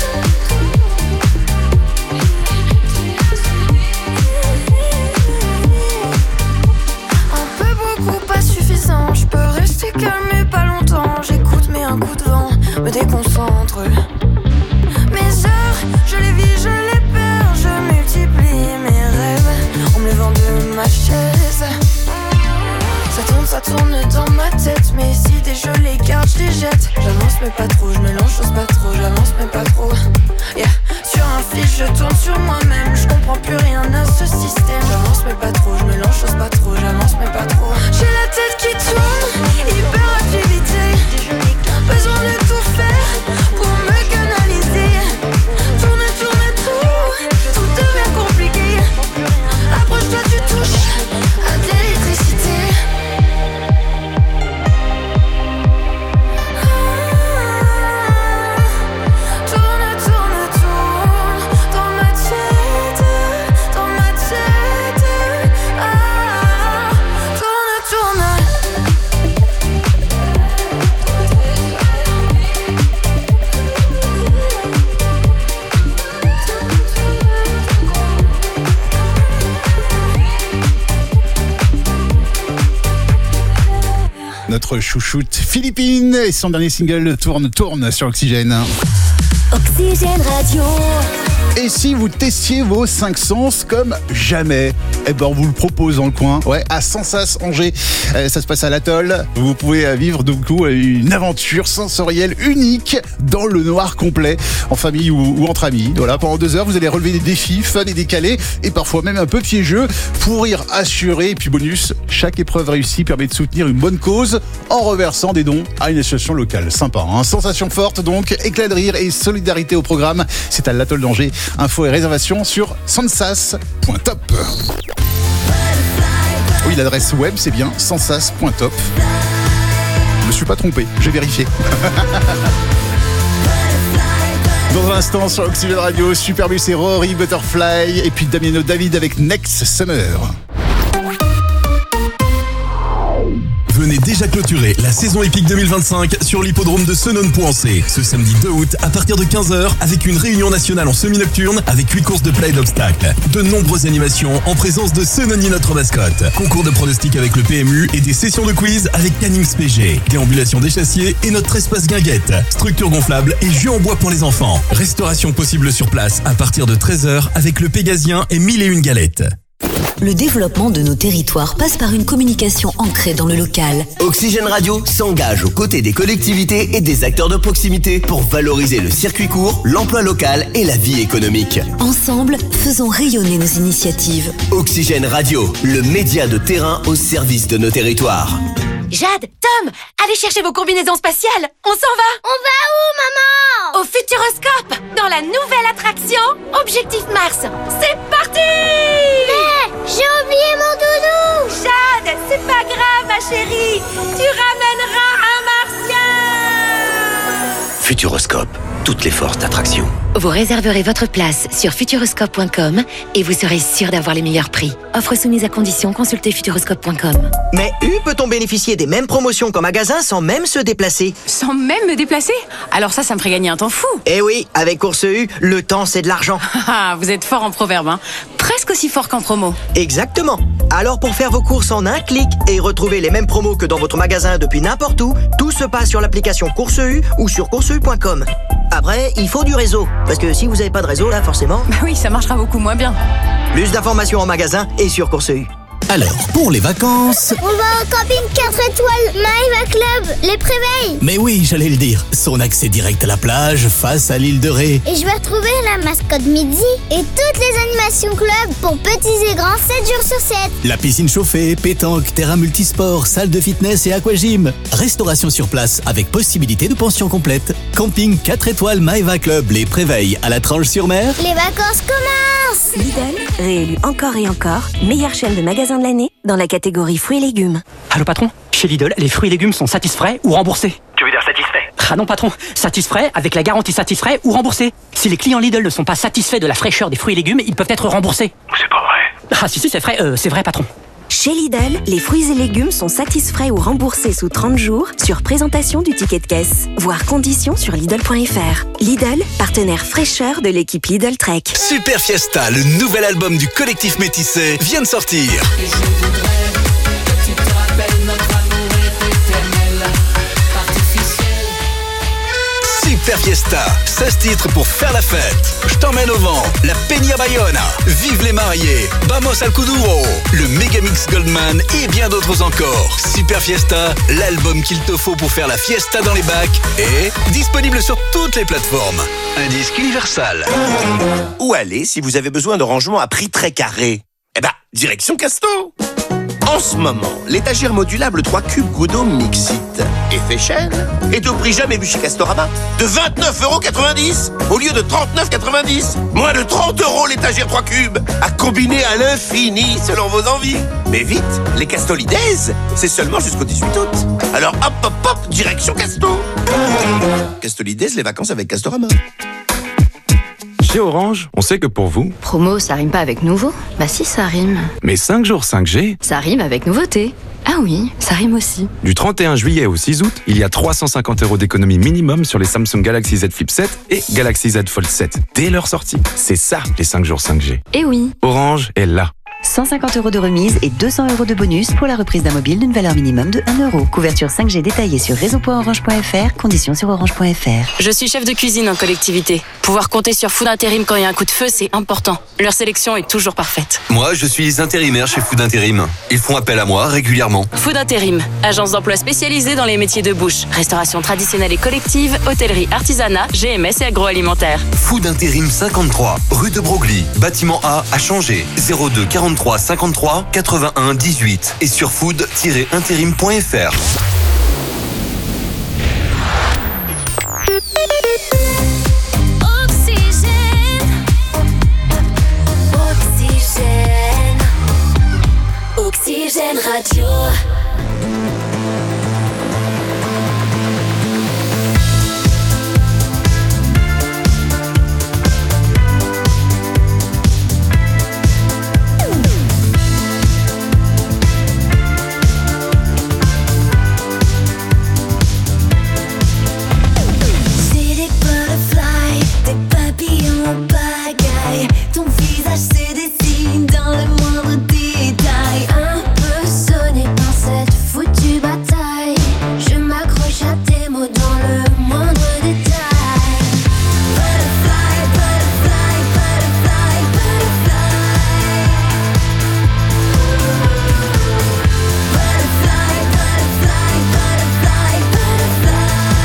Un peu, beaucoup, pas suffisant. Je peux rester calme mais pas longtemps. J'écoute mais un coup de vent me déconcentre. Mes heures, je les vis, je les perds. Je multiplie mes rêves en me levant de ma chaise. Ça tourne, ça tourne dans ma tête, mes idées je les garde, je les jette. J'avance mais pas trop, je mélange, j'ose pas trop, j'avance mais pas trop. Yeah. Sur un fil, je tourne sur moi-même, je comprends plus rien à ce système. J'avance mais pas trop, je mélange, j'ose pas trop, j'avance mais pas trop. J'ai la tête qui tourne, hyperactivité, besoin de tout faire pour me canaliser. Tourne, tourne tout, tout devient compliqué. Approche-toi, tu touches à de l'électricité. Tourne, tourne tout. notre chouchoute Philippine et son dernier single Tourne, Tourne sur Oxygène. Oxygène Radio. Et si vous testiez vos cinq sens comme jamais, eh ben on vous le propose dans le coin, ouais, à Sensas Angers. Euh, ça se passe à l'Atoll. Vous pouvez vivre du coup une aventure sensorielle unique dans le noir complet, en famille ou, ou entre amis. Voilà, pendant deux heures, vous allez relever des défis fun et décalés, et parfois même un peu piégeux, pour rire assuré. Et puis bonus, chaque épreuve réussie permet de soutenir une bonne cause en reversant des dons à une association locale. Sympa, hein. Sensation forte donc, éclat de rire et solidarité au programme. C'est à l'Atoll d'Angers. Infos et réservations sur sensas point top. Oui, l'adresse web c'est bien sensas point top. Je me suis pas trompé, j'ai vérifié. Dans un instant sur Oxygène Radio, Superbus et Rory Butterfly, et puis Damiano David avec Next Summer. Venez déjà clôturer la saison épique deux mille vingt-cinq sur l'hippodrome de Senones-Pouancé ce samedi deux août à partir de quinze heures avec une réunion nationale en semi-nocturne avec huit courses de plat et d'obstacles. De nombreuses animations en présence de Senoni notre mascotte. Concours de pronostics avec le P M U et des sessions de quiz avec Canings P G. Déambulation des chassiers et notre espace guinguette. Structure gonflable et jeux en bois pour les enfants. Restauration possible sur place à partir de treize heures avec le Pégasien et mille et une galettes. Le développement de nos territoires passe par une communication ancrée dans le local. Oxygène Radio s'engage aux côtés des collectivités et des acteurs de proximité pour valoriser le circuit court, l'emploi local et la vie économique. Ensemble, faisons rayonner nos initiatives. Oxygène Radio, le média de terrain au service de nos territoires. Jade, Tom, allez chercher vos combinaisons spatiales. On s'en va. On va où, maman? Au Futuroscope, dans la nouvelle attraction Objectif Mars. C'est parti! Mais j'ai oublié mon doudou. Jade, c'est pas grave, ma chérie. Tu ramèneras un martien. Futuroscope, toutes les forces d'attraction. Vous réserverez votre place sur futuroscope point com et vous serez sûr d'avoir les meilleurs prix. Offre soumise à condition, consultez futuroscope point com. Mais U peut-on bénéficier des mêmes promotions qu'en magasin sans même se déplacer? Sans même me déplacer? Alors ça, ça me ferait gagner un temps fou. Eh oui, avec Course U, le temps c'est de l'argent. Ah, vous êtes fort en proverbe, hein. Presque aussi fort qu'en promo. Exactement. Alors pour faire vos courses en un clic et retrouver les mêmes promos que dans votre magasin depuis n'importe où, tout se passe sur l'application Course U ou sur course u point com. Après, il faut du réseau. Parce que si vous n'avez pas de réseau, là, forcément... Bah oui, ça marchera beaucoup moins bien. Plus d'informations en magasin et sur Course U. Alors, pour les vacances... On va au camping quatre étoiles Maeva Club, les Préveilles. Mais oui, j'allais le dire. Son accès direct à la plage, face à l'île de Ré. Et je vais retrouver la mascotte Midi et toutes les animations club pour petits et grands sept jours sur sept. La piscine chauffée, pétanque, terrain multisport, salle de fitness et aquagym. Restauration sur place avec possibilité de pension complète. Camping quatre étoiles Maeva Club, les Préveilles à la Tranche-sur-Mer. Les vacances commencent. Lidl, réélu encore et encore, meilleure chaîne de magasins de l'année dans la catégorie fruits et légumes. Allô patron, chez Lidl, les fruits et légumes sont satisfaits ou remboursés. Tu veux dire satisfait? Ah non patron, satisfaits avec la garantie satisfait ou remboursé. Si les clients Lidl ne sont pas satisfaits de la fraîcheur des fruits et légumes, ils peuvent être remboursés. C'est pas vrai. Ah si si c'est vrai, euh, c'est vrai patron. Chez Lidl, les fruits et légumes sont satisfaits ou remboursés sous trente jours sur présentation du ticket de caisse. Voir conditions sur Lidl point F R. Lidl, partenaire fraîcheur de l'équipe Lidl Trek. Super Fiesta, le nouvel album du collectif Métissé, vient de sortir. Super Fiesta, seize titres pour faire la fête. Je t'emmène au vent, la Peña Bayona, Vive les mariés, Vamos al Kuduro, le Megamix Goldman et bien d'autres encore. Super Fiesta, l'album qu'il te faut pour faire la fiesta dans les bacs est disponible sur toutes les plateformes. Un disque Universal. Où aller si vous avez besoin de rangement à prix très carré? Eh ben, direction Casto. En ce moment, l'étagère modulable trois cubes Godot Mixit effet chaîne est au prix jamais vu chez Castorama de vingt-neuf euros quatre-vingt-dix au lieu de trente-neuf euros quatre-vingt-dix. Moins de trente euros l'étagère trois cubes à combiner à l'infini selon vos envies. Mais vite, les Castolidays, c'est seulement jusqu'au dix-huit août. Alors hop hop hop, direction Casto. Castolidays, les vacances avec Castorama. Chez Orange, on sait que pour vous... Promo, ça rime pas avec nouveau? Bah si, ça rime. Mais cinq jours cinq G... Ça rime avec nouveauté. Ah oui, ça rime aussi. Du trente et un juillet au six août, il y a trois cent cinquante euros d'économie minimum sur les Samsung Galaxy Z Flip sept et Galaxy Z Fold sept dès leur sortie. C'est ça, les cinq jours cinq G. Eh oui. Orange est là. cent cinquante euros de remise et deux cents euros de bonus pour la reprise d'un mobile d'une valeur minimum de un euro. Couverture cinq G détaillée sur réseau point orange point f r, conditions sur orange point f r. Je suis chef de cuisine en collectivité. Pouvoir compter sur Food Intérim quand il y a un coup de feu, c'est important. Leur sélection est toujours parfaite. Moi, je suis intérimaire chez Food Intérim. Ils font appel à moi régulièrement. Food Intérim, agence d'emploi spécialisée dans les métiers de bouche, restauration traditionnelle et collective, hôtellerie, artisanat, G M S et agroalimentaire. Food Intérim cinquante-trois, rue de Broglie, bâtiment A à Changé, zéro deux quarante-trois cinquante-trois quatre-vingt-un dix-huit et sur food tiret intérim point f r. Oxygène, Oxygène, Oxygène Radio. Se dessine dans le moindre détail. Un peu sonné par cette foutue bataille. Je m'accroche à tes mots dans le moindre détail. Butterfly, butterfly, butterfly, butterfly. Butterfly, butterfly, butterfly, butterfly.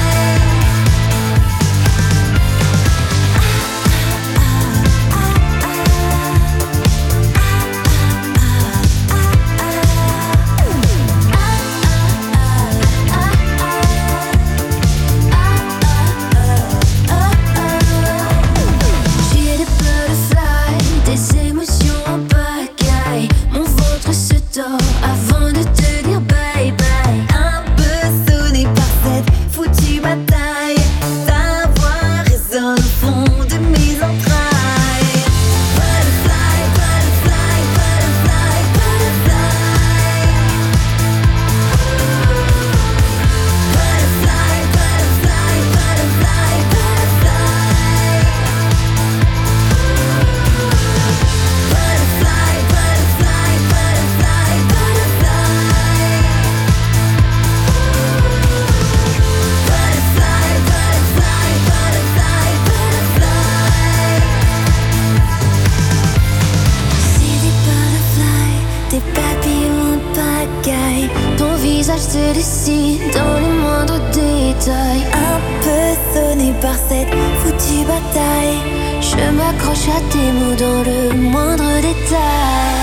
J'ai des butterflies, des émotions en pagaille. Mon ventre se tord avant de te dire bye bye. Un peu sonné par cette foutue bataille. Ta voix résonne au fond de mes entrailles. Butterfly, butterfly, butterfly, butterfly. Butterfly, butterfly, butterfly, butterfly. Butterfly, butterfly, butterfly, butterfly. Butterfly, butterfly, butterfly, butterfly. C'est des butterflies, des papillons en pagaille. Ton visage se dessine dans les moindres détails. Un peu sonné par cette foutue bataille. Je m'accroche à tes mots dans le moindre détail.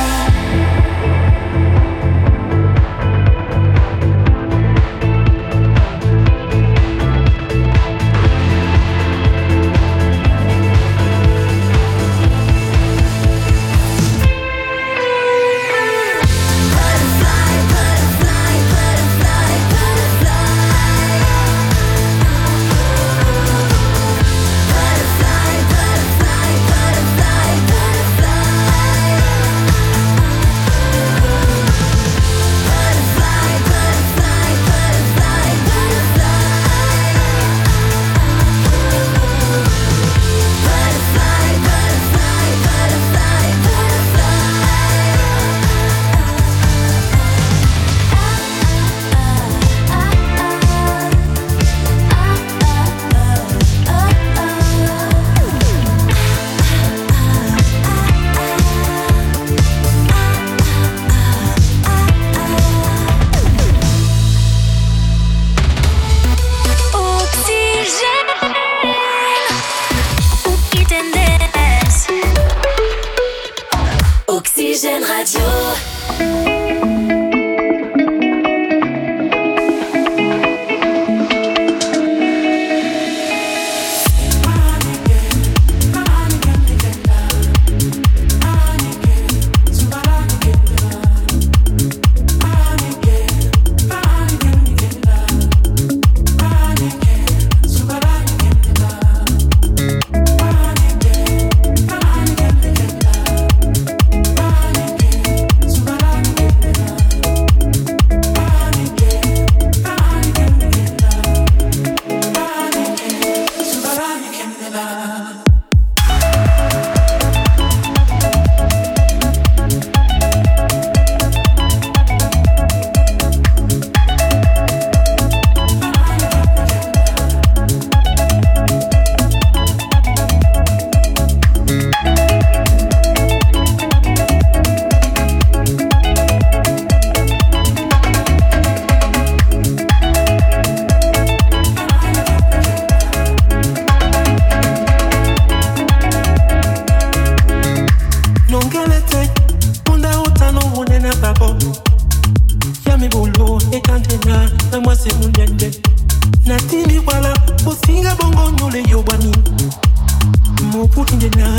Oxygène Radio.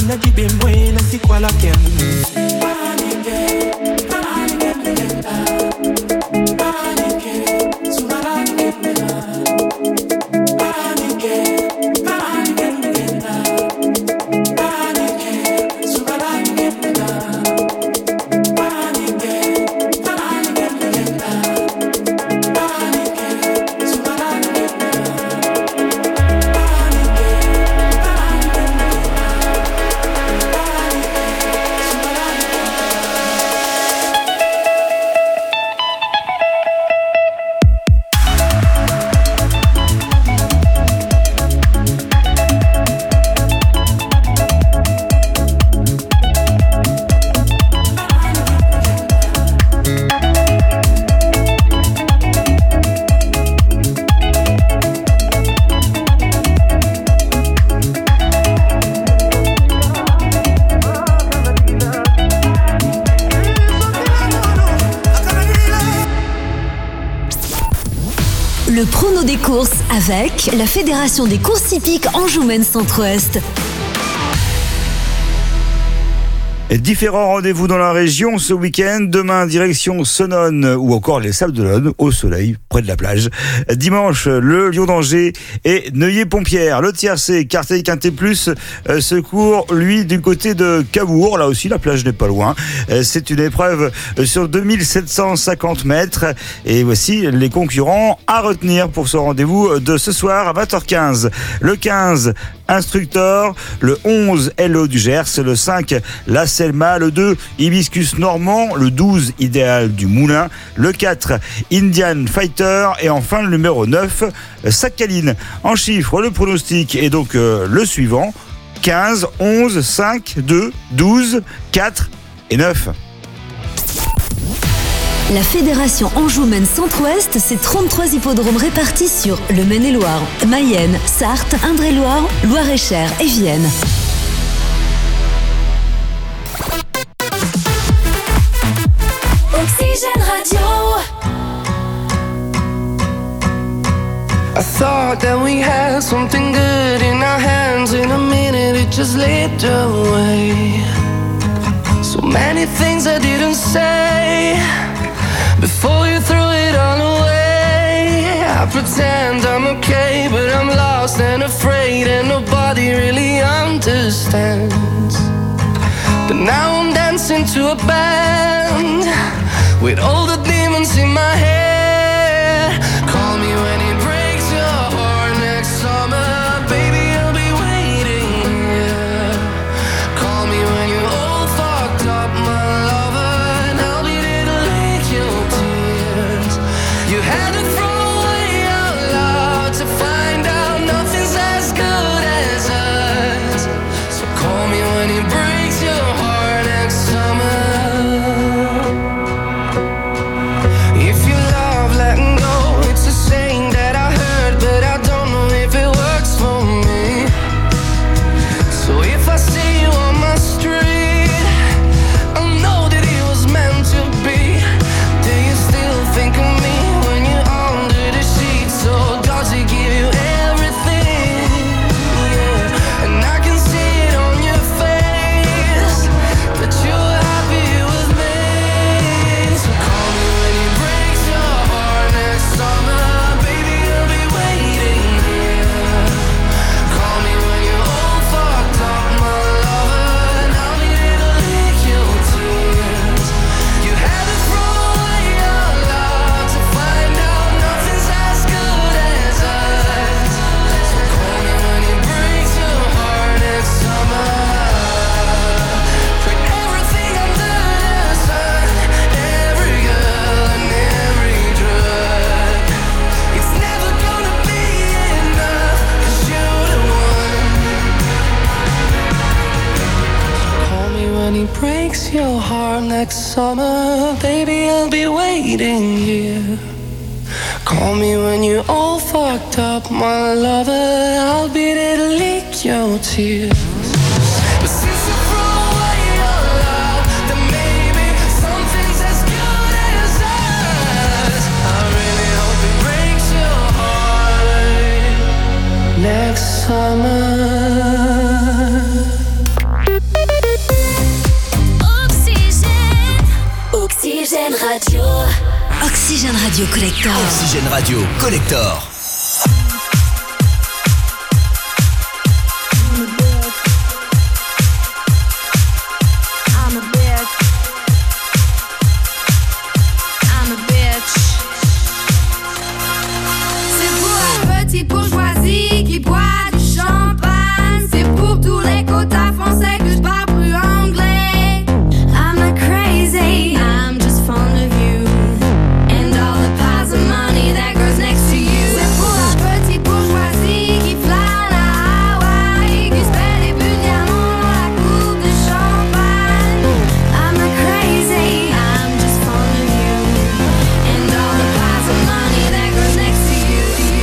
najibe mwela sikwala kem. Le prono des courses avec la Fédération des courses hippiques Anjoumen Centre-Ouest. Différents rendez-vous dans la région ce week-end. Demain, direction Senones ou encore les Sables d'Olonne, au soleil, près de la plage. Dimanche, le Lion d'Angers et Neuilly-Pompière. Le tiercé, Carteil Quintet Plus, euh, secours, lui, du côté de Cabourg. Là aussi, la plage n'est pas loin. Euh, c'est une épreuve sur deux mille sept cent cinquante mètres. Et voici les concurrents à retenir pour ce rendez-vous de ce soir à vingt heures quinze. Le quinze, Instructor. Le onze, Hello du Gers. Le cinq, La Selma. Le deux, Hibiscus Normand. Le douze, Idéal du Moulin. Le quatre, Indian Fighter. Et enfin le numéro neuf, Sakhaline. En chiffres, le pronostic est donc euh, le suivant: quinze, onze, cinq, deux, douze, quatre et neuf. La Fédération Anjoumen Centre-Ouest, c'est trente-trois hippodromes répartis sur le Maine-et-Loire, Mayenne, Sarthe, Indre-et-Loire, Loire-et-Cher et Vienne. Oxygène Radio. I thought that we had something good in our hands. In a minute it just slipped away. So many things I didn't say before you threw it all away. I pretend I'm okay, but I'm lost and afraid, and nobody really understands. But now I'm dancing to a band with all the demons in my head. Call me when it breaks your heart next summer, baby, I'll be waiting, yeah. Call me when you're all fucked up, my lover, and I'll be there to lick your tears. You had to throw away out loud to find out nothing's as good as us. So call me when it breaks your heart next summer. If you love letting go, it's a saying that I heard, but I don't know if it works for me. So if I see you on my street, I'll know that it was meant to be. Do you still think of me when you're under the sheets? So does it give you everything? Yeah, and I can see it on your face that you're happy with me. So call me when it breaks your heart next summer, baby, I'll be waiting here. Call me when you're all fucked up, my lover, and I'll be there to lick your tears. You had to throw away your love to find out nothing's as good as us. So call me when it breaks your heart next summer. Put everything under the sun, every girl and every drug. It's never gonna be enough, 'cause you're the one. Call me when he breaks your heart next summer, baby, I'll be waiting here. Call me when you're all fucked up, my lover, I'll be there to lick your tears. But since you threw away your love, then maybe something's as good as us. I really hope it breaks your heart next summer. Radio Collector. Oxygène Radio Collector. Bourgeoisie qui boit du champagne, c'est pour tous les quotas français que je parle plus anglais. I'm not crazy, I'm just fond of you and all the piles of money that goes next to you. C'est pour la petite bourgeoisie qui flâne à Hawaï, qui se fait des buts de diamants dans la coupe de champagne. I'm not crazy, I'm just fond of you and all the piles of money that goes next to you.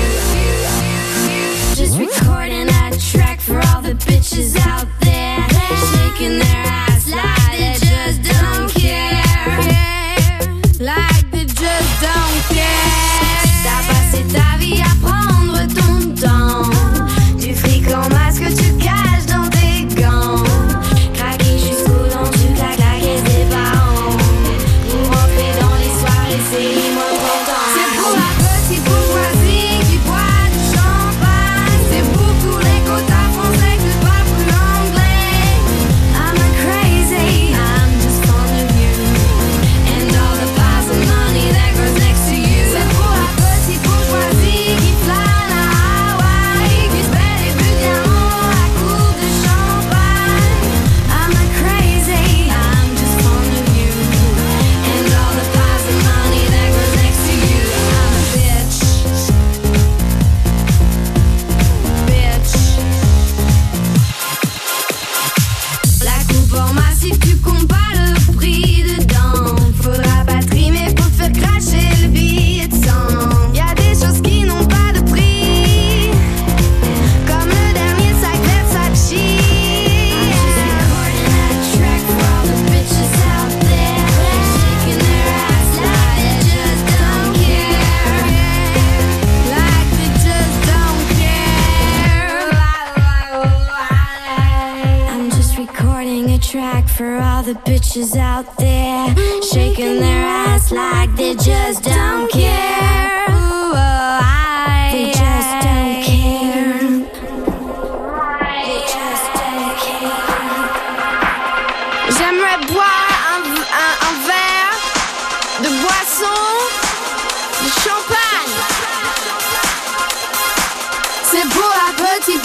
Just recording a track for all the bitches out there, shaking their ass like they just don't care, like they just don't care. T'as passé ta vie à prendre ton temps, du fric en masse que tu caches dans tes gants, craquer jusqu'aux dents, tu claques la caisse des parents, pour rentrer dans les soirées, c'est moins important. C'est pour la petite bourgeoisie qui boit du champagne, c'est pour tous les quotas français que je parle plus anglais. I'm not crazy, I'm just fond of you and all the piles of money that goes next to you. C'est pour la petite bourgeoisie qui flâne à Hawaï, qui se fait des buts de diamants dans la coupe de champagne. I'm not crazy, I'm just fond of you and all the piles of money that goes next to you. I'm a bitch, bitch. La coupe en massif, tu comptes pas le prix dedans. Faudra pas trimer pour te faire cracher le billet de sang. Y'a des choses qui n'ont pas de prix, comme le dernier sac Versace. I'm just recording a track for all the bitches out there, shaking their ass like they just don't care, like they just don't care. I'm just recording a track for all the bitches out there, shaking their ass like they just don't care. They just don't care. They just don't care. J'aimerais boire un, un, un verre de boisson, de champagne. C'est pour la petite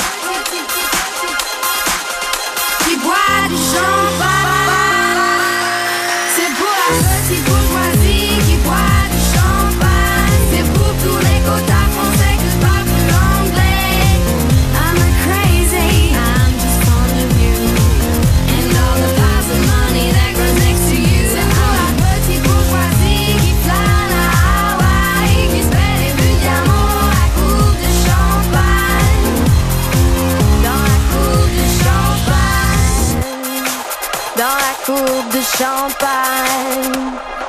qui boit du champagne. C'est pour la petite bourgeoisie qui boit du champagne. C'est pour tous les quotas français que je parle plus anglais. I'm not crazy, I'm just fond of you and all the piles of money that goes next to you. C'est pour la petite bourgeoisie qui flâne à Hawaï, qui se fait des buts de diamants dans la coupe de champagne, dans la coupe de champagne, dans la coupe de champagne.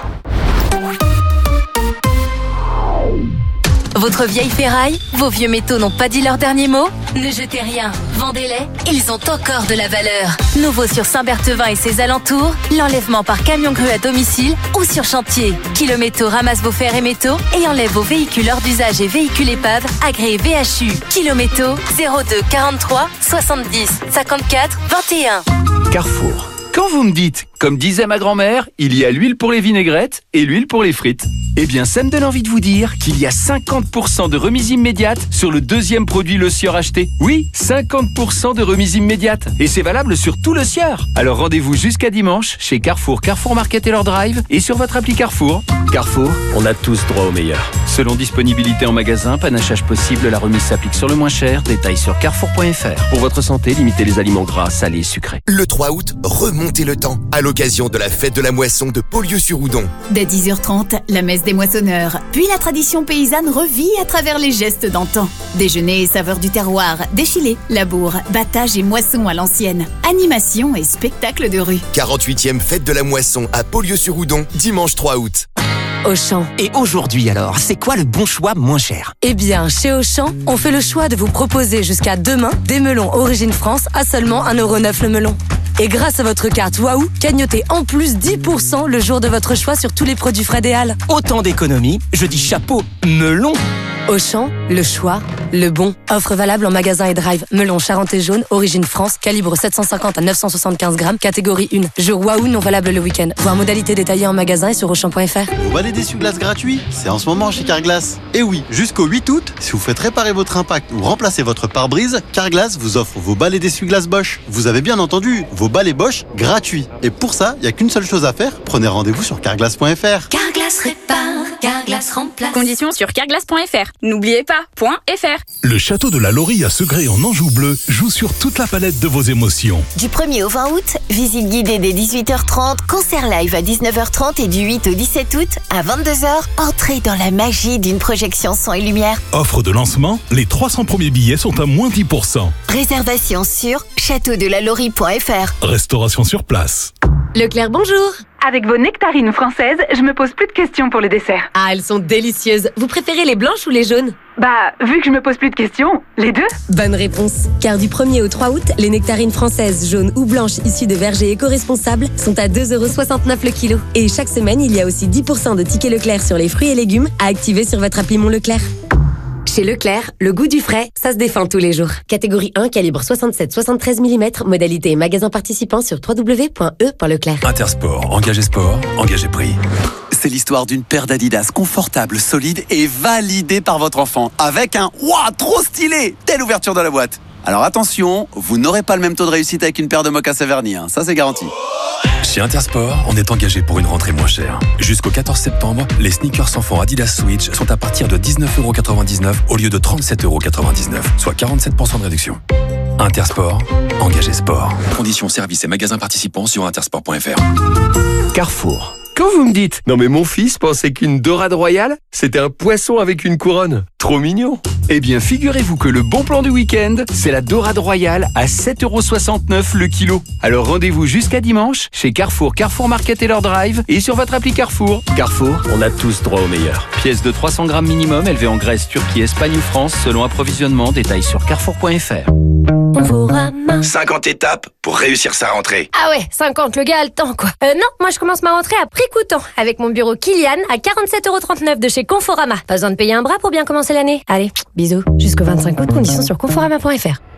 Votre vieille ferraille, vos vieux métaux n'ont pas dit leur dernier mot? Ne jetez rien, vendez-les, ils ont encore de la valeur. Nouveau sur Saint-Berthevin et ses alentours, l'enlèvement par camion grue à domicile ou sur chantier. Kilométaux ramasse vos fers et métaux et enlève vos véhicules hors d'usage et véhicules épaves agréés V H U. Kilométaux zéro deux quarante-trois soixante-dix cinquante-quatre vingt et un. Carrefour. Quand vous me dites, comme disait ma grand-mère, il y a l'huile pour les vinaigrettes et l'huile pour les frites. Eh bien, ça me donne envie de vous dire qu'il y a cinquante pour cent de remise immédiate sur le deuxième produit Le Sieur acheté. Oui, cinquante pour cent de remise immédiate. Et c'est valable sur tout Le Sieur. Alors rendez-vous jusqu'à dimanche chez Carrefour, Carrefour Market et leur drive et sur votre appli Carrefour. Carrefour, on a tous droit au meilleur. Selon disponibilité en magasin, panachage possible, la remise s'applique sur le moins cher. Détails sur carrefour point f r. Pour votre santé, limitez les aliments gras, salés et sucrés. Le trois août, remontez le temps à l'occasion de la fête de la moisson de Beaulieu-sur-Oudon. Dès dix heures trente, la messe des moissonneurs. Puis la tradition paysanne revit à travers les gestes d'antan. Déjeuner et saveurs du terroir, défilé, labour, battage et moisson à l'ancienne. Animation et spectacle de rue. quarante-huitième fête de la moisson à Beaulieu-sur-Oudon, dimanche trois août. Auchan. Et aujourd'hui alors, c'est quoi le bon choix moins cher? Eh bien, chez Auchan, on fait le choix de vous proposer jusqu'à demain des melons Origine France à seulement un euro neuf le melon. Et grâce à votre carte Waouh, cagnotez en plus dix pour cent le jour de votre choix sur tous les produits frais des Halles. Autant d'économies, je dis chapeau, melon. Auchan, le choix, le bon. Offre valable en magasin et drive. Melon Charentais jaune, origine France, calibre sept cent cinquante à neuf cent soixante-quinze grammes, catégorie un. Jour Waouh non valable le week-end. Voir modalité détaillée en magasin et sur auchan point f r. Vous balai d'essuie-glace gratuit, c'est en ce moment chez Carglass. Et oui, jusqu'au huit août, si vous faites réparer votre impact ou remplacer votre pare-brise, Carglass vous offre vos balais d'essuie-glace Bosch. Vous avez bien entendu, vos balais Bosch gratuits. Et pour ça, il n'y a qu'une seule chose à faire, prenez rendez-vous sur carglass point f r. Carglass répare, Carglass remplace. Conditions sur carglass point f r. N'oubliez pas, .fr. Le château de la Laurie à Segré en Anjou bleu joue sur toute la palette de vos émotions. Du premier au vingt août, visite guidée dès dix-huit heures trente, concert live à dix-neuf heures trente et du huit au dix-sept août à vingt-deux heures, entrez dans la magie d'une projection son et lumière. Offre de lancement, les trois cents premiers billets sont à moins dix pour cent. Réservation sur château de la laurie point f r. Restauration sur place. Leclerc, bonjour. Avec vos nectarines françaises, je me pose plus de questions pour le dessert. Ah, elles sont délicieuses. Vous préférez les blanches ou les jaunes? Bah, vu que je me pose plus de questions, les deux. Bonne réponse. Car du premier au trois août, les nectarines françaises jaunes ou blanches issues de vergers éco-responsables sont à deux euros soixante-neuf le kilo. Et chaque semaine, il y a aussi dix pour cent de tickets Leclerc sur les fruits et légumes à activer sur votre appli Mon Leclerc. Chez Leclerc, le goût du frais, ça se défend tous les jours. Catégorie un, calibre soixante-sept soixante-treize millimètres, modalité et magasin participant sur w w w point e point leclerc. Intersport, engagé sport, engagé prix. C'est l'histoire d'une paire d'Adidas confortable, solide et validée par votre enfant. Avec un « Waouh, trop stylé !» dès l'ouverture de la boîte. Alors attention, vous n'aurez pas le même taux de réussite avec une paire de mocassins vernis, hein. Ça c'est garanti. Chez Intersport, on est engagé pour une rentrée moins chère. Jusqu'au quatorze septembre, les sneakers enfants Adidas Switch sont à partir de dix-neuf euros quatre-vingt-dix-neuf au lieu de trente-sept euros quatre-vingt-dix-neuf, soit quarante-sept pour cent de réduction. Intersport, engagé sport. Conditions services et magasins participants sur intersport point f r. Carrefour. Quand vous me dites « Non mais mon fils pensait qu'une dorade royale, c'était un poisson avec une couronne. Trop mignon !» Eh bien, figurez-vous que le bon plan du week-end, c'est la dorade royale à sept euros soixante-neuf le kilo. Alors rendez-vous jusqu'à dimanche chez Carrefour, Carrefour Market et leur drive et sur votre appli Carrefour. Carrefour, on a tous droit au meilleur. Pièce de trois cents grammes minimum, élevée en Grèce, Turquie, Espagne ou France, selon approvisionnement. Détail sur carrefour point f r. cinquante étapes pour réussir sa rentrée. Ah ouais, cinquante, le gars a le temps quoi. Euh non, moi je commence ma rentrée à prix coûtant avec mon bureau Kilian à quarante-sept euros trente-neuf de chez Conforama. Pas besoin de payer un bras pour bien commencer l'année. Allez, bisous. Jusqu'au vingt-cinq août, conditions sur conforama point f r.